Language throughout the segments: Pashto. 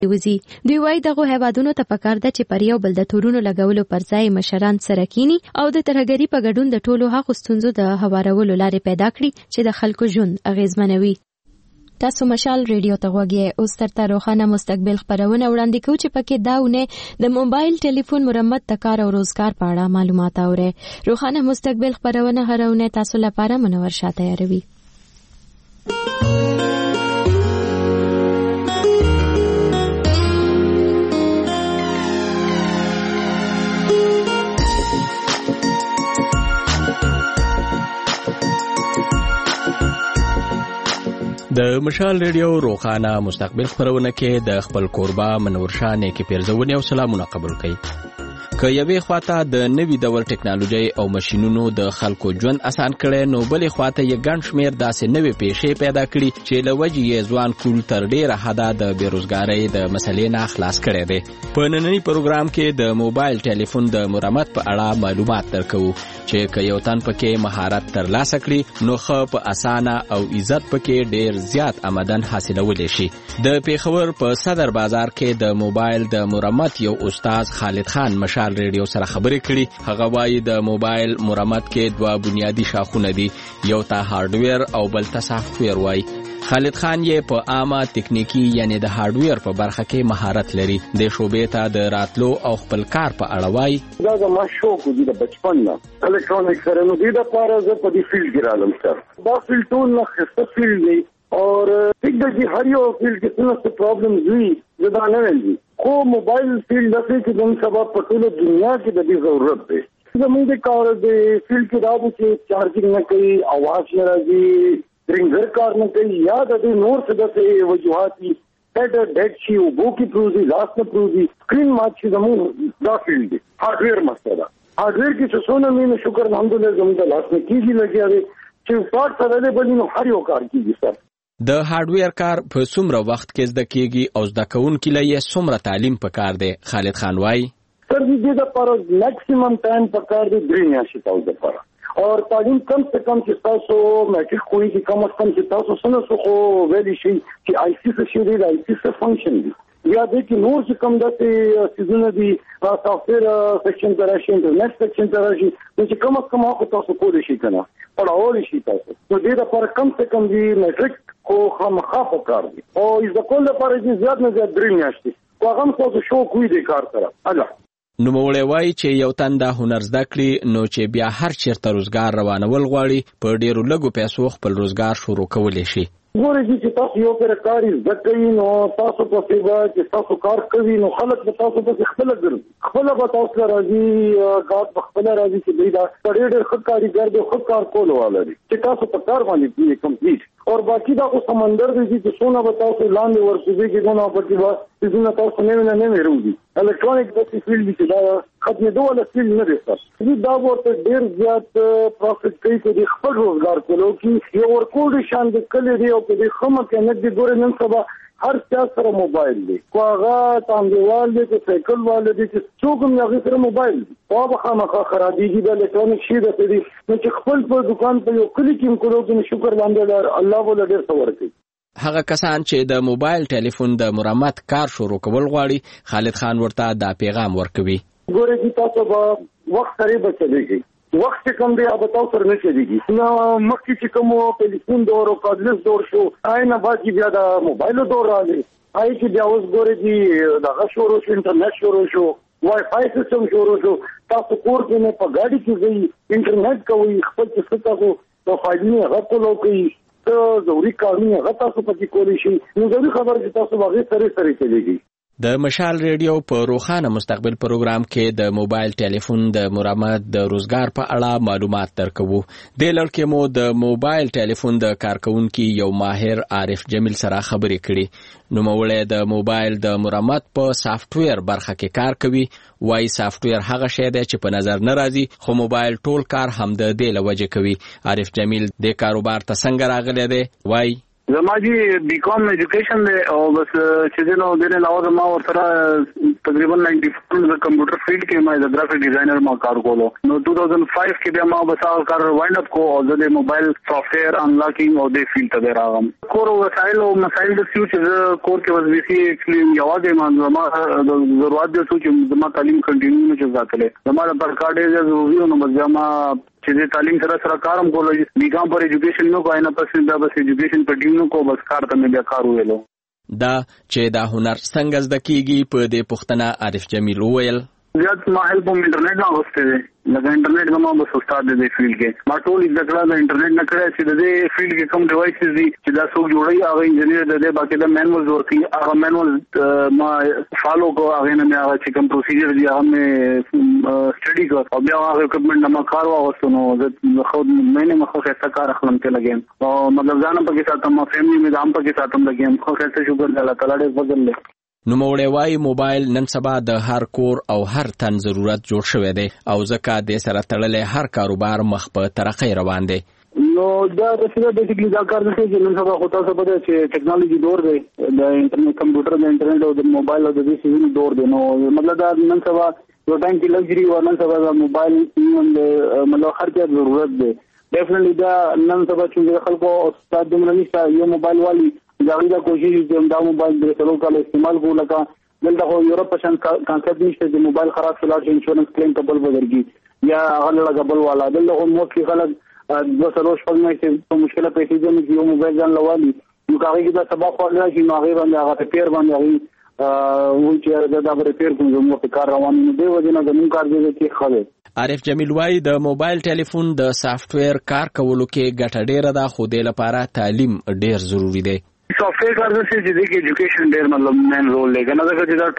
وزي دوی وايي دغه هیوادونو ته پکار ده چې پر یو بل د تورونو لګولو پر ځای مشران سره کینی او د ترهګری په ګډون د ټولو هغو ستونزو د هوارولو لارې پیدا کړي چې د خلکو ژوند اغیزمنوي. تاسو مشال ریډیو ته غوږی اوس تر روښانه مستقبل خبرونه وړاندې کوي چې پکې داونه د موبایل ټلیفون مرمت د کار او روزګار په اړه معلومات اوري. روښانه مستقبل خبرونه هرونه تاسو لپاره منور شاته تیاروي. د مشال ریډیو روښانه مستقبل خبرونه کې د خپل کوربه منور شاه نیکي پیرزونی او سلامونه قبول کړئ. که یوې خواته د نوي ډول ټکنالوژي او ماشينونو د خلکو ژوند اسان کړي نو بلې خواته یې ګڼ شمېر داسې نوې پیښې پیدا کړي چې له وجې یې ځوان کول تر ډېره حده د بېروزګارۍ د مسلې نه خلاص کړی دی. په ننني پروګرام کې د موبایل ټلیفون د مرمت په اړه معلومات درکوو چې که یو تن پکې مهارت ترلاسه کړي نو ښه په اسانه او عزت پکې ډېر زیات آمدن حاصلولی شي. د پېښور په صدر بازار کې د موبایل د مرمت یو استاد خالد خان مشال ریډیو سره خبرې کړي. هغه وایي د موبایل مرمت کې دوه بنیادی شاخونه دي، یو ته هارډویر او بل ته سافټویر وایي. خالد خان یې په عامه تکنیکی یعنی د هارډویر په برخه کې مهارت لري. د شوبې ته د راتلو او خپل کار په اړه وایي دا زما شوق دی د بچپن نه الکترونیک سره نو دی د پاره زه په دې فیلډ کې رالم. سر دا فیلډ ټول نه خسته فیلډ دی اور ټیک دی هر یو فیلډ کې څه پرابلمز وي زدا نه ویل خو موبایل فیلډ داسې چې د سبب په ټوله دنیا کې د دې ضرورت دی. زموږ د کار د فیلډ کې دا چې چارجینګ نه کوي، اواز نه راځي، رینګر کار نه کوي یا د دې نور څه د وجوهات دي ډېډ شي او بو کې پروزي لاس نه پروزي سکرین مات شي زموږ دا فیلډ دی. هارډویر مسله ده. هارډویر کې څه څونه مين شکر الحمدلله زموږ د لاس نه کیږي لګیا دی چې پارت سره دې بل نو هر یو کار کیږي. سر د هارډویر کار په څومره وخت کې زده کیږي او زده کوونکي له یې څومره تعلیم پکار دی؟ خالد خان وایي سر دې د پر میکسیمم ټایم پکار دی 3 میاشتې تاو د پر اور تعلیم کم سے کم چې تاسو میټرک کوی چې کم از کم چې تاسو سره خو ویلی شي چې آی سی څه شي دی، آی سی څه فنکشن دی یا د کې نور څه کم دته سيزونه دي سافټویر سیکشن تراشي، انټرنیټ سیکشن تراشي چې کم از کم هغه تاسو کولی شي کنه پڑھاول شي تاسو. نو دې لپاره کم سے کم دی میټرک خو خامخا پکار دی او د کول لپاره چې زیات نه زیات 3 میاشتې خو هغه تاسو شو کوی دی کار سره. الله نوموړی وایي چې یو تن دا هنر زده کړي نو چې بیا هر چیرته روزګار روانول غواړي په ډیرو لږو پیسو خپل روزګار شروع کولی شي. ګورې چې تاسو یو پر کار زده کوي نو تاسو په سیوا چې تاسو کار کوي نو خلک به تاسو په خپل ګرځي، خپل به تاسو راځي کار په خپل راځي چې دوی دا ډېر ښه کاریګر دی، ښه کار کول والي چې تاسو په کار باندې دی کمپلیټ اور باقی دا خو سمندر دی چې څونه به تاسو لاندې ورسېږي چې نو په دې واسطه چې تاسو نه وروږي. الکترونیک د فیلډ کې دا ختمېدو ولا فیلډ نه دی. سر دا ورته ډېر زیات پروفیټ کوي چې خپل روزګار کولو کې یو ورکول شان د کلی دی او په دې خمه کې نه دی. ګورې نن سبا هر چا سره موبایل دی، خو هغه تاندېوال دی چې سایکل والے دی چې څوک هم هغې سره موبایل دی او به خامخا خرابېږي. د الکترونیک شي داسې دی نو چې خپل په دوکان په یو کلي کې هم کولو کې شکر باندې الله به له ډېر څه ورکوي. هغه کسان چې د موبایل ټلیفون د مرمت کار شروع کول غواړي خالد خان ورته دا پیغام ورکوي. ګورې چې تاسو به وخت سره به چلېږي، وخت کم دی अब تاسو سره نه چلیږي. نو مخکې چې کوم ټلیفون دور او کارډلس دور شو آینه باقي بیا د موبایل دور راغلی آی چې بیا اوس ګورې چې دغه شروع شو، انټرنیټ شروع شو، وای فای سیستم شروع شو. تاسو کور کې نه په ګاډي کې ځئ، انټرنیټ کوئ، خپل چې تاسو په فایلونه هغه کولو کوي ته ضروري کارونه هغه تاسو پکې کولی شي. نو ضروري خبر چې تاسو هغه سره چلیږي. د مشال ریډیو په روښانه مستقبل پروګرام کې د موبایل ټلیفون د مرمت د روزګار په اړه معلومات درکوو. د لړ کې مو د موبایل ټلیفون د کارکونکو یو ماهر عارف جمیل سره خبرې کړې. نوموړی د موبایل د مرمت په سافټویر برخه کې کار کوي. وایي سافټویر هغه شی دی چې په نظر نه راځي خو موبایل ټول کار هم د دې له وجې کوي. عارف جمیل د کاروبار ته څنګه راغلی دی؟ وایي زما جی بیکام ایجوکیشن دی او بس چې دنو دنه علاوه ما ورته تقریبا 94 د کمپیوټر فیلډ کې ما د گرافیک ډیزاینر ما کار کولو نو 2005 کې بیا ما بس هغه کار وایند اپ کو او د موبایل سافټویر انلاکینګ او د فیلډ ته راغم کور وسایل او مسایل د سیو چې کور کې وظیفي اکچولی یوازې ما ضرورت د سوچ ما تعلیم کنټینیو نه چلاتله زما د پرکاډې ضروري نو بس ما چې تعلیم سره کارم کولو بیکام پر ایجوکیشن نو کوی نه پس دا بس ایجوکیشن په ټیم نو کو بس کار ته مې بیا کار ویلو دا چې دا هنر څنګه زده کیږي په دې پوښتنه عارف جمیل وویل زیات ما هیلپ په انټرنیټ نه غوښته دي لکه انټرنیټ ما بس استاد دې فیلډ کې ما ټول ذکر د انټرنیټ نه کړی چې د دې فیلډ کې کوم ډیوایسز دي چې دا څوک جوړي هغه انجینیر د دې باقي د مینوالز ورکی هغه مینوال ما فالو کو هغه نه هغه چې کوم پروسیجر دي هغه مې سټڈی کو او بیا هغه اکوپمنټ ما کار واغستو نو زه خو مې مخه څه کار خپل کې لګیم او مطلب ځان په کې ساتم ما فیملی مې ځان په کې ساتم لګیم خو څه شکر الله تعالی دې فضل له نو موړې وای موبایل نن سبا د هر کور او هر تن ضرورت جوړ شوی دی او ځکه د سره تړلې هر کاروبار مخ په ترقۍ روان دی نو دا د څه د ټیکنیکي دا کار نه چې نن سبا خو تاسو په دې چې ټیکنالوژي دور دی د انټرنیټ کمپیوټر د انټرنیټ او د موبایل او د دې سیزن دور دی نو مطلب دا نن سبا یو ټایم کې لګري و نن سبا د موبایل مطلب هر څه ضرورت دی ډیفینټلی دا نن سبا چې خلکو استاد دمر نشته یو موبایل والی دا کوشش چې دا موبایل د څلور کال استعمال کو لکه دلته خو یورپ پشن کانسپټ نشته چې موبایل خراب شول چې انشورنس کلیم قبل ورګي یا هغه قبل والا دلته خو موږ خلک د څلور شپږ مې په مشکله پیسې دي چې یو موبایل ځان لوالي نو هغه کې دا سبا خو راځي نو هغه باندې هغه ریپیر باندې هغه چې دا ریپیر کوم زموږ کار روان دی وجنه زموږ کار دی چې خاله عارف جمیل وای د موبایل ټلیفون د سافټویر کار کولو کې ګټه ډیره ده خو د لپاره تعلیم ډیر ضروری دی سافټویر کار څه چې د ایجوکیشن ډیر مطلب مین رول لري کنه دا چې دا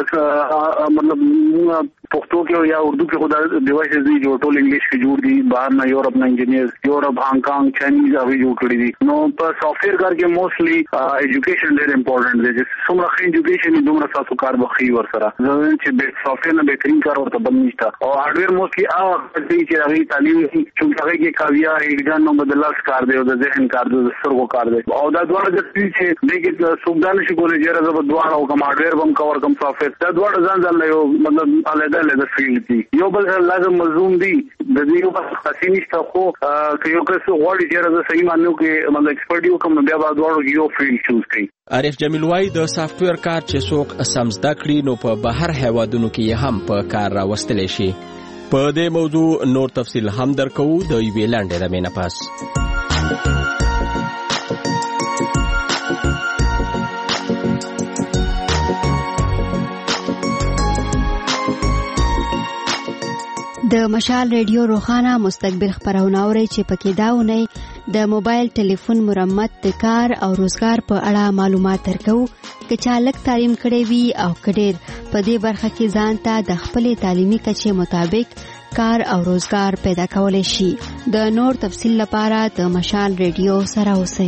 ټول مطلب پښتو کې یا اردو کې خدای ډیوایسز دي جو ټول انګلیش کې جوړ دي بهر نه یورپ نه انجینیر یورپ هانګ کانګ چاینیز هغه جوړ کړی دي نو په سافټویر کار کې موستلی ایجوکیشن ډیر امپورټنٹ دی چې څومره ښه ایجوکیشن دومره تاسو کار بخي ور سره چې به سافټویر نه بهترین کار ورته بند نشته او هارډویر موستلی هغه چې هغه تعلیم چې هغه کې کاویا ایجان نو بدلاس کار دی او د ذهن کار دی د سرغو کار دی او دا ډول د چې دغه سوګدان شي کولای چې راځي په دوه او کوم هارډویر بم کور کوم سافټویر دا دوه ځان یو مطلب علیحده فیلډ دي یو بل لازم ملزوم دي د دې یو بس خاصی نشته خو که یو کس غواړي چې راځي صحیح مانو کې مطلب ایکسپرټ یو کوم بیا بعد ورو یو فیلډ چوز کړي عارف جمیل وای د سافټویر کار چې څوک سم زده کړي نو په بهر هیوادونو کې هم په کار راوستل شي په دې موضوع نور تفصیل هم درکو د یوې لاندې رمینه پاس د مشال ریډیو روخانه مستقبل خبرونه اوري چې پکې داونه د موبایل ټلیفون مرمت د کار او روزګار په اړه معلومات درکو چې چالک تعلیم کړي وي او کډیر په دې برخه کې ځان ته د خپل تعلیمي کچې مطابق کار او روزګار پیدا کولای شي د نور تفصیل لپاره د مشال ریډیو سره اوسئ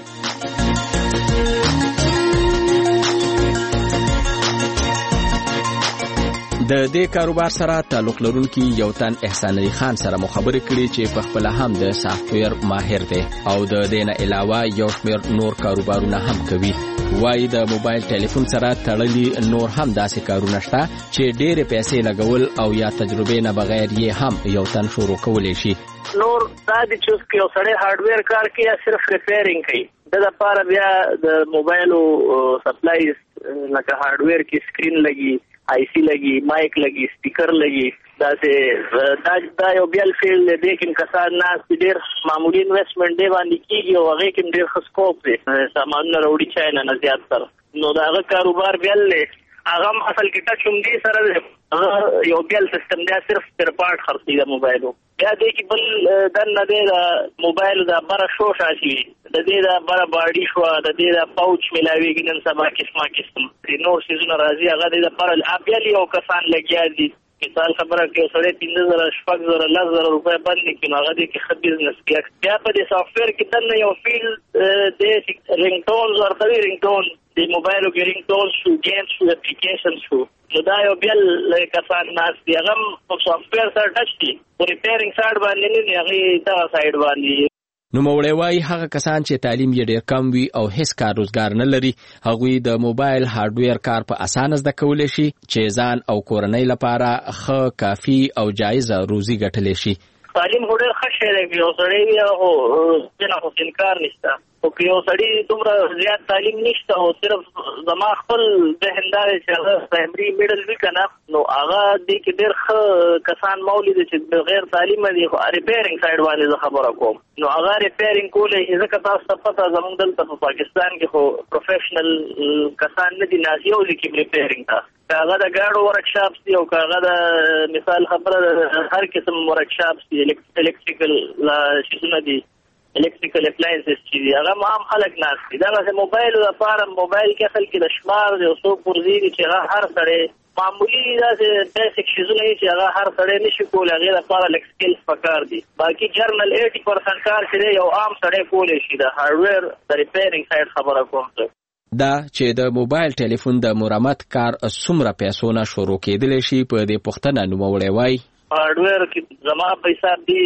د دې کاروبار سره تعلق لرونکي یو تن احسان علي خان سره مخابره کړي چې په خپل هم د سافټویر ماهر دی او د دې نه علاوه یو شمېر نور کاروبارونه هم کوي وای د موبایل ټلیفون سره تړلي نور هم داسې کارونه شته چې ډېرې پیسې لګول او یا تجربې نه بغیر یې هم یو تن شروع کولی شي نور دا د چوز کې یو سړی هارډویر کار کوي یا صرف ریپیرینګ کوي د لپاره بیا د موبایلو سپلایز لکه هارډویر کې سکرین لګي آئی سی لګي مایک لګي سپیکر لګي دا یو بیل فیلډ دی کوم کسان ناس ډېر معمولی انویسټمنټ دی باندې کیږي او هغه کې ډېر ښه سکوپ دی سامانونه راوړي چاینا نه زیات سره نو دا هغه کاروبار بیل دی هغه اصل کې ټچ هم دی سره دی یو بیل سیستم دی صرف سپیر پارټ خرڅي د موبایلو بیا دی کې بل دنه دی د موبایل د بره شو شاشي د دې د بره باډي شو د دې د پاوچ ملاويږي نن سبا قسمه نور سيزونه راځي هغه د پر اپیل یو کسان لګیا دي مثال خبره کې سره 3000 شپږ 1000 روپے باندې کې هغه دې کې خپل بزنس کې بیا په دې سافټویر کې دنه یو فیل د رینګټون ورته رینګټون د موبایلو کې رینګټون شو گیم شو اپلیکیشن شو نو دا یو بیل کسان ناس دی هغه په سافټویر سره ټچ دي او ریپیرینګ سایډ باندې نه هغه دا سایډ باندې نوموړی وایي هغه کسان چې تعلیم یې ډېر کم وي او هیڅ کار روزګار نه لري هغوی د موبایل هارډویر کار په اسانه زده کولی شي چې ځان او کورنۍ لپاره ښه کافي او جایزه روزي ګټلی شي. تعلیم ډېر ښه شی دی یو سړی وي او ځینې خو انکار نشته خو که یو سړی دومره زیات تعلیم نشته او صرف زما خپل ذهن دا دی چې هغه پرایمري میډل وي که نه نو هغه دې کې ډېر ښه کسان ما ولیدل چې بغیر تعلیمه دي خو ریپیرینګ سایډ باندې زه خبره کوم نو هغه ریپیرینګ کولی شي ځکه تاسو ته پته زموږ دلته په پاکستان کې خو پروفیشنل کسان نه دي ناز یو لیکي ریپیرینګ ته که هغه د ګاډو ورکشاپس دي او که هغه د مثال خبره هر قسم ورکشاپس دي الکتریکل شیزونه دي الکتریکل اپلاینسز چې دي هغه عام خلک ناست دي دغسې موبایلو لپاره موبایل کې اصل کې د شمار د یو څو پرزې دي چې هغه هر سړی معمولي داسې بیسک شیزونه دي چې هغه هر سړی نشي کولی هغې لپاره لږ سکلز پکار دي باقي جرنل 80% کار چې دی یو عام سړی کولی شي د هارډویر د ریپیرینګ سایډ خبره کوم دا چې د موبایل ټلیفون د مرمت کار څومره پیسو نه شروع کېدلی شي په دې پوښتنه نوموړی وایي هارډویر کې زما په حساب دي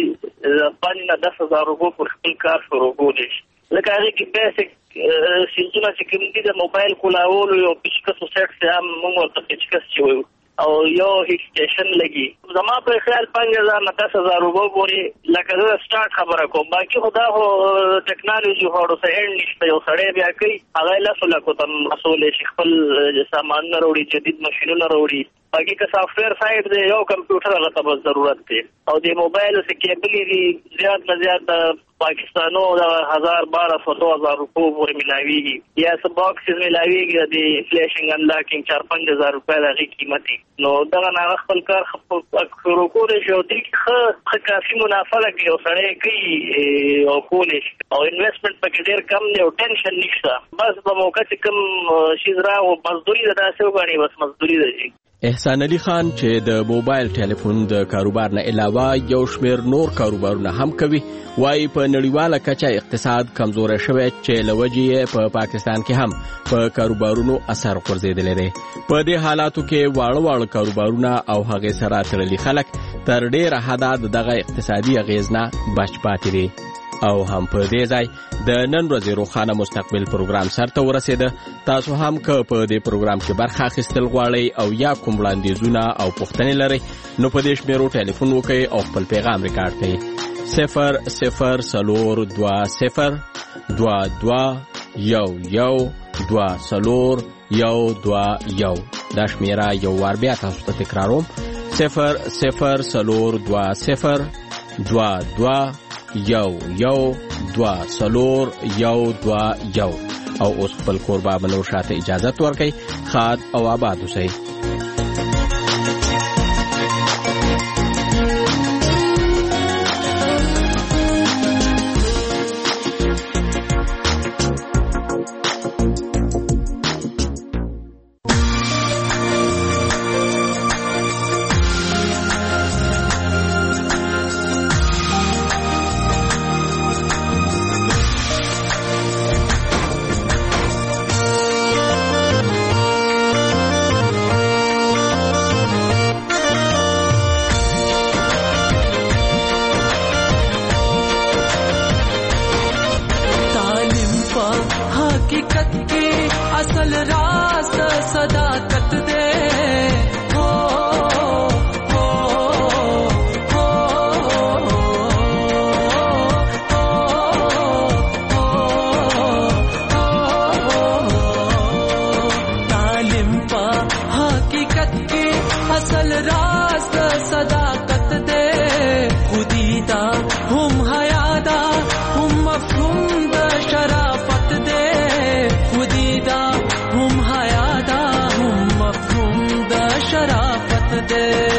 5,000 روپو پر خپل کار شروع کولی شي لکه هغې کې بیسک سیزونه چې کوم دي د موبایل کولاولو یو پیچکسو سیټ چې هم موږ ورته پیچکس چې وایو او یو هیټ سټیشن لګي زما په خیال 5,000 نه 10,000 روپو پورې لکه زه سټارټ خبره کوم باقي خو دا خو ټیکنالوژي خو ورسره اینډ نشته یو سړی بیا کوي هغه یې 10,00,000 ته رسولی شي خپل سامانونه راوړي جدید ماشینونه راوړي باقي که سافټویر سایډ دی یو کمپیوټر هغه ته بس ضرورت دی او د موبایل چې کیبلې دي زیات نه زیات د پاکستانو د 1,000-1,200 روپو پورې ملاویږي یا څه باکسز ملاویږي د فلیشنګ انلاکینګ 4-5,000 روپۍ د هغې قیمت نو دغه نه هغه خپل کار شروع کولی شي او دې کې ښه کافي منافع ده که یو سړی کوي او کولی شي او انویسټمنټ پکې ډېر کم دی او ټینشن نشته بس په موقع چې کوم شیز راغو مزدوري ده داسې وګڼي بس مزدوري ده جي. احسان علي خان چې د موبایل ټلیفون د کاروبار نه علاوه یو شمېر نور کاروبارونه هم کوي وایي په نړیواله کچه اقتصاد کمزوری شوی چې له وجې یې په پاکستان کې هم په کاروبارونو اثر غورځېدلی دی. په دې حالاتو کې واړه کاروبارونه او هغې سره تړلي خلک تر ډېره حده دغه اقتصادي اغېز نه بچ پاتې دي. او هم په دې ځای د نن ورځې روښانه مستقبل پروګرام سرته ورسېده. تاسو هم که په دې پروګرام کې برخه اخیستل غواړئ او یا کوم وړاندیزونه او پوښتنې لرئ نو په دې شمېرو ټلیفون وکړئ او خپل پیغام ریکارډ کړئ 00422112021 دا شمېره یو وار بیا تاسو ته تکراروم 00422112021 او اوس خپل کوربه بلور شاته اجازت ورکړئ. ښاد او آباد اوسئ. शराफत दे